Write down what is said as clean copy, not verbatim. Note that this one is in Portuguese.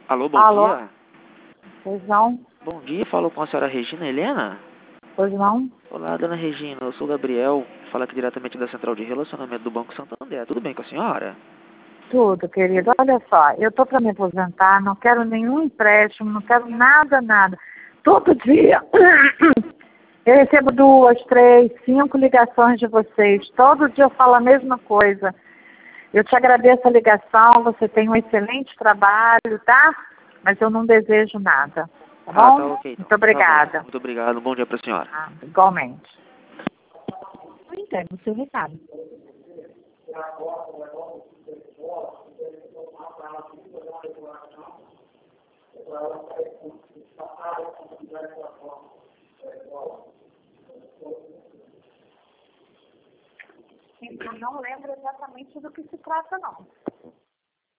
Alô, bom Alô? dia. Pois não? Bom dia, falo com a senhora Regina Helena. Pois não? Olá, dona Regina, eu sou o Gabriel, falo aqui diretamente da Central de Relacionamento do Banco Santander. Tudo bem com a senhora? Tudo, querido. Olha só, eu tô para me aposentar, não quero nenhum empréstimo, não quero nada, nada. Todo dia eu recebo 2, 3, 5 ligações de vocês. Todo dia eu falo a mesma coisa. Eu te agradeço a ligação, você tem um excelente trabalho, tá? Mas eu não desejo nada. Tá bom? Tá ok então. Muito obrigada. Tá bom. Muito obrigado, bom dia pra senhora. Igualmente. Eu entrego o seu recado. Eu não lembro exatamente do que se trata, não.